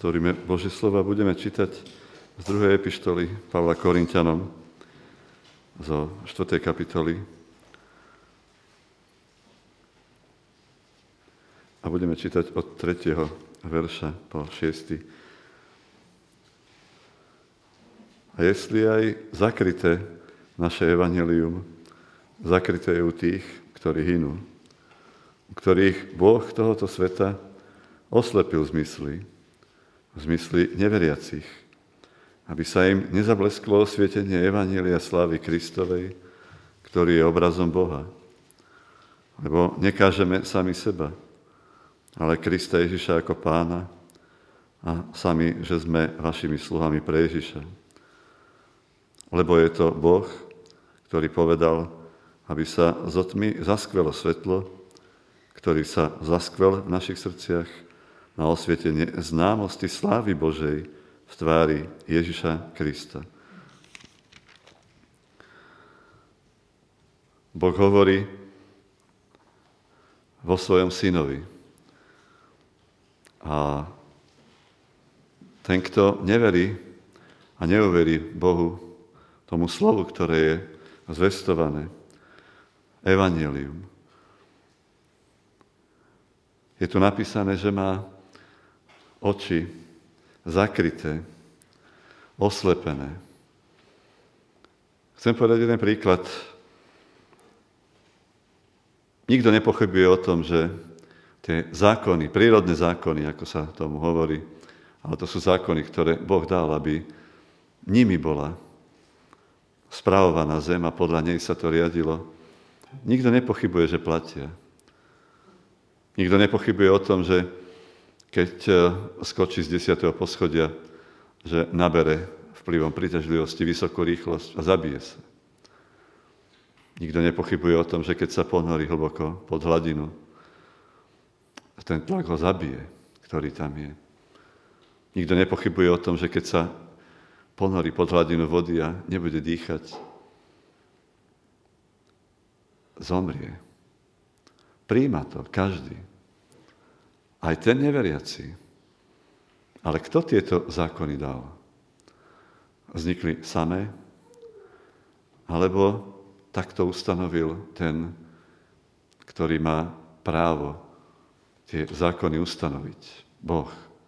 Otvoríme Božie slovo a budeme čítať z 2. epištoly Pavla Korinťanom zo 4. kapitoly. A budeme čítať od 3. verša po 6. A jestli aj zakryté naše evanjelium, zakryté je u tých, ktorí hynú, u ktorých Boh tohoto sveta oslepil zmysly neveriacich, aby sa im nezablesklo osvietenie evanjelia slávy Kristovej, ktorý je obrazom Boha. Lebo nekážeme sami seba, ale Krista Ježiša ako Pána a sami, že sme vašimi sluhami pre Ježiša. Lebo je to Boh, ktorý povedal, aby sa zo tmy zaskvelo svetlo, ktorý sa zaskvel v našich srdciach na osvietenie známosti slávy Božej v tvári Ježiša Krista. Boh hovorí vo svojom synovi. A ten, kto neverí a neuverí Bohu, tomu slovu, ktoré je zvestované, evanjelium. Je tu napísané, že má oči zakryté, oslepené. Chcem povedať jeden príklad. Nikto nepochybuje o tom, že tie zákony, prírodné zákony, ako sa tomu hovorí, ale to sú zákony, ktoré Boh dal, aby nimi bola spravovaná zem a podľa nej sa to riadilo. Nikto nepochybuje, že platia. Nikto nepochybuje o tom, že keď skočí z 10. poschodia, že nabere vplyvom príťažlivosti vysokú rýchlosť a zabije sa. Nikto nepochybuje o tom, že keď sa ponorí hlboko pod hladinu, ten tlak ho zabije, ktorý tam je. Nikto nepochybuje o tom, že keď sa ponorí pod hladinu vody a nebude dýchať, zomrie. Prijíma to každý. Aj ten neveriaci. Ale kto tieto zákony dal? Vznikli samé? Alebo takto ustanovil ten, ktorý má právo tie zákony ustanoviť? Boh.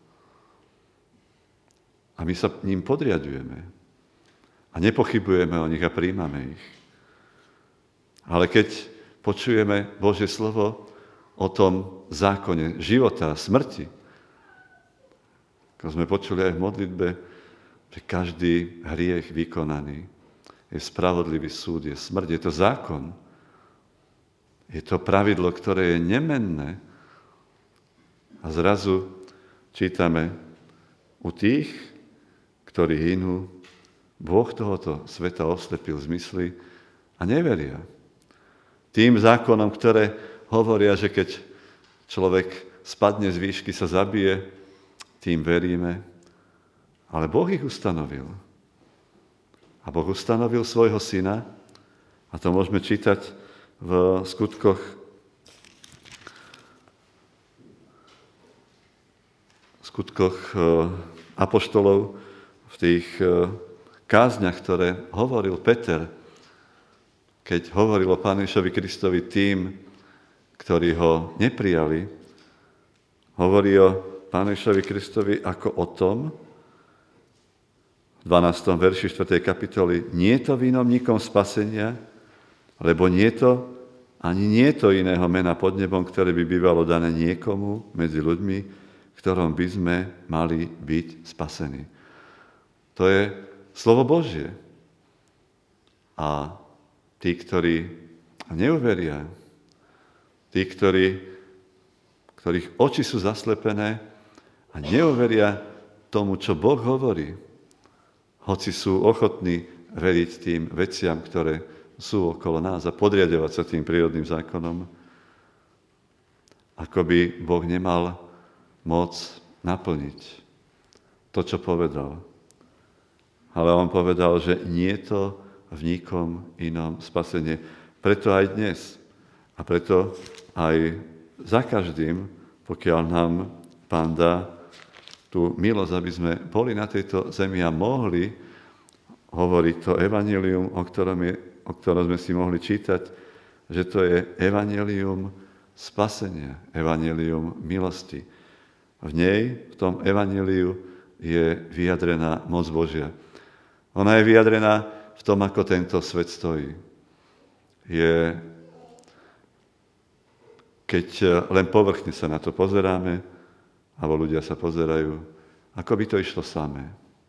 A my sa ním podriadujeme. A nepochybujeme o nich a príjmame ich. Ale keď počujeme Božie slovo o tom zákone života a smrti, ako sme počuli aj v modlitbe, že každý hriech vykonaný je spravodlivý súd, je smrť, je to zákon. Je to pravidlo, ktoré je nemenné. A zrazu čítame u tých, ktorí hynú, Boh tohoto sveta oslepil zmysly a neveria. Tým zákonom, ktoré hovoria, že keď človek spadne z výšky, sa zabije, tým veríme. Ale Boh ich ustanovil. A Boh ustanovil svojho syna, a to môžeme čítať v skutkoch apoštolov, v tých kázniach, ktoré hovoril Peter, keď hovoril o Pánu Ježišovi Kristovi tým, ktorí ho neprijali, hovorí o Pánu Ježišovi Kristovi ako o tom, v 12. verši 4. kapitoly, nie je to vinomníkom spasenia, lebo nie je to iného mena pod nebom, ktoré by bývalo dané niekomu medzi ľuďmi, ktorom by sme mali byť spasení. To je slovo Božie. A tí, ktorí neuveria, tí, ktorých oči sú zaslepené a neuveria tomu, čo Boh hovorí, hoci sú ochotní veriť tým veciam, ktoré sú okolo nás a podriadovať sa tým prírodným zákonom, ako by Boh nemal moc naplniť to, čo povedal. Ale on povedal, že nie je to v nikom inom spasenie. Preto aj dnes a preto aj za každým, pokiaľ nám Pán dá tú milosť, aby sme boli na tejto zemi a mohli hovoriť to evanjelium, o ktorom sme si mohli čítať, že to je evanjelium spasenia, evanjelium milosti. V nej, v tom evanjeliu je vyjadrená moc Božia. Ona je vyjadrená v tom, ako tento svet stojí. Keď len povrchne sa na to pozeráme, alebo ľudia sa pozerajú, ako by to išlo samé.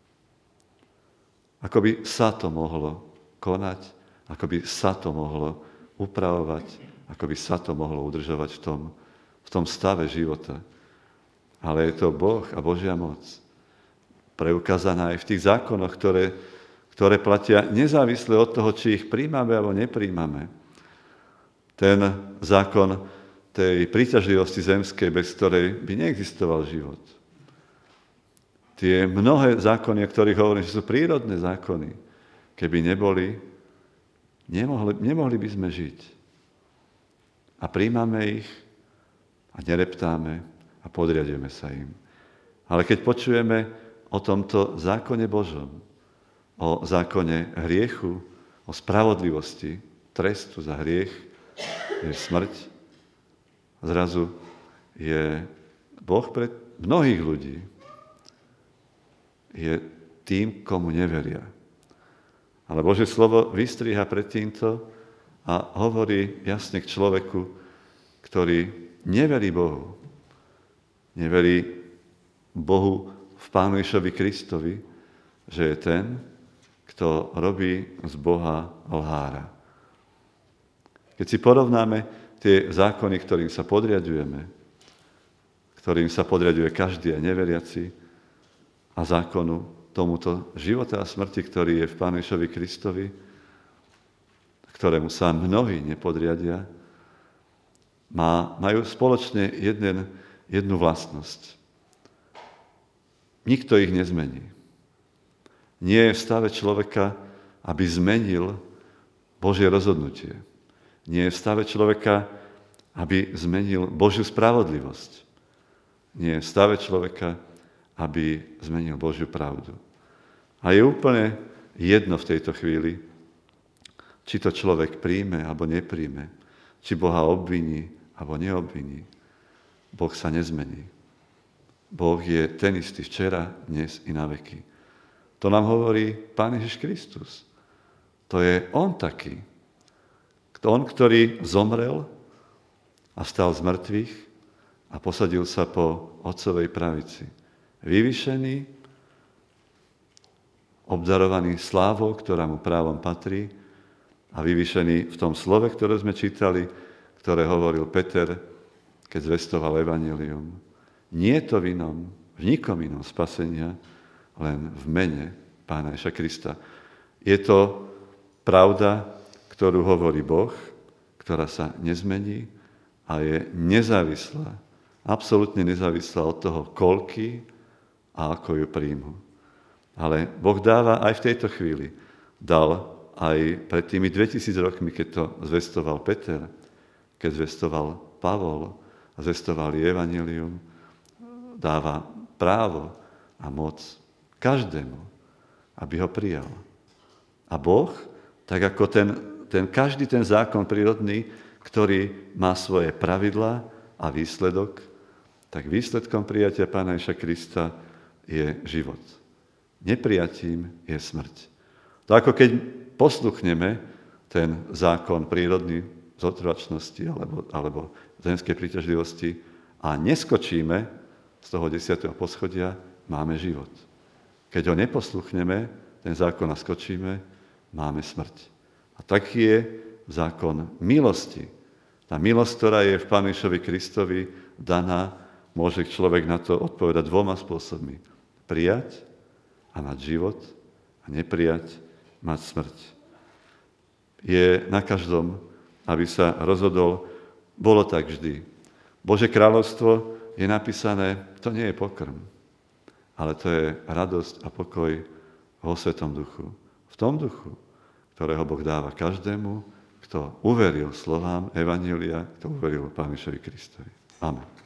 Ako by sa to mohlo konať, ako by sa to mohlo upravovať, ako by sa to mohlo udržovať v tom stave života. Ale je to Boh a Božia moc, preukázaná aj v tých zákonoch, ktoré platia nezávisle od toho, či ich príjmame alebo nepríjmame. Ten zákon tej príťažlivosti zemskej, bez ktorej by neexistoval život. Tie mnohé zákony, o ktorých hovorím, že sú prírodné zákony, keby neboli, nemohli by sme žiť. A príjmame ich a nereptáme a podriadujeme sa im. Ale keď počujeme o tomto zákone Božom, o zákone hriechu, o spravodlivosti, trestu za hriech, je smrť, zrazu je Boh pre mnohých ľudí je tým, komu neveria. Ale Božie slovo vystriha pred týmto a hovorí jasne k človeku, ktorý neverí Bohu. Neverí Bohu v Pánu Ježišovi Kristovi, že je ten, kto robí z Boha lhára. Keď si porovnáme tie zákony, ktorým sa podriadujeme, ktorým sa podriaduje každý aj neveriaci, a zákonu tomuto života a smrti, ktorý je v Pánu Ježišovi Kristovi, ktorému sa mnohí nepodriadia, majú spoločne jednu vlastnosť. Nikto ich nezmení. Nie je v stave človeka, aby zmenil Božie rozhodnutie. Nie je v stave človeka, aby zmenil Božiu spravodlivosť. Nie je v stave človeka, aby zmenil Božiu pravdu. A je úplne jedno v tejto chvíli, či to človek príjme alebo nepríjme, či Boha obviní alebo neobviní. Boh sa nezmení. Boh je ten istý včera, dnes i na veky. To nám hovorí Pán Ježiš Kristus. To je On taký. On, ktorý zomrel a vstal z mŕtvych a posadil sa po Otcovej pravici. Vyvyšený, obdarovaný slávou, ktorá mu právom patrí a vyvyšený v tom slove, ktoré sme čítali, ktoré hovoril Peter, keď zvestoval evanjelium. Nie je to v nikom inom spasenia, len v mene Pána Ježiša Krista. Je to pravda, ktorú hovorí Boh, ktorá sa nezmení a je nezávislá, absolútne nezávislá od toho, koľký a ako ju príjmu. Ale Boh dáva aj v tejto chvíli. Dal aj pred tými 2000 rokmi, keď to zvestoval Peter, keď zvestoval Pavol a zvestovali evanjelium, dáva právo a moc každému, aby ho prijal. A Boh, tak ako každý ten zákon prírodný, ktorý má svoje pravidlá a výsledok, tak výsledkom prijatia Pána Ježiša Krista je život. Neprijatím je smrť. To ako keď posluchneme ten zákon prírodný zotrvačnosti alebo zemskej príťažlivosti a neskočíme z toho 10. poschodia, máme život. Keď ho neposluchneme, ten zákon a skočíme, máme smrť. A taký je zákon milosti. Tá milosť, ktorá je v Pánu Ježišovi Kristovi daná, môže človek na to odpovedať dvoma spôsobmi. Prijať a mať život a neprijať, mať smrť. Je na každom, aby sa rozhodol, bolo tak vždy. Božie kráľovstvo je napísané, to nie je pokrm, ale to je radosť a pokoj vo Svetom Duchu. V tom duchu, ktorého Boh dáva každému, kto uveril slovám evanjelia, kto uveril Pánu Ježišovi Kristovi. Amen.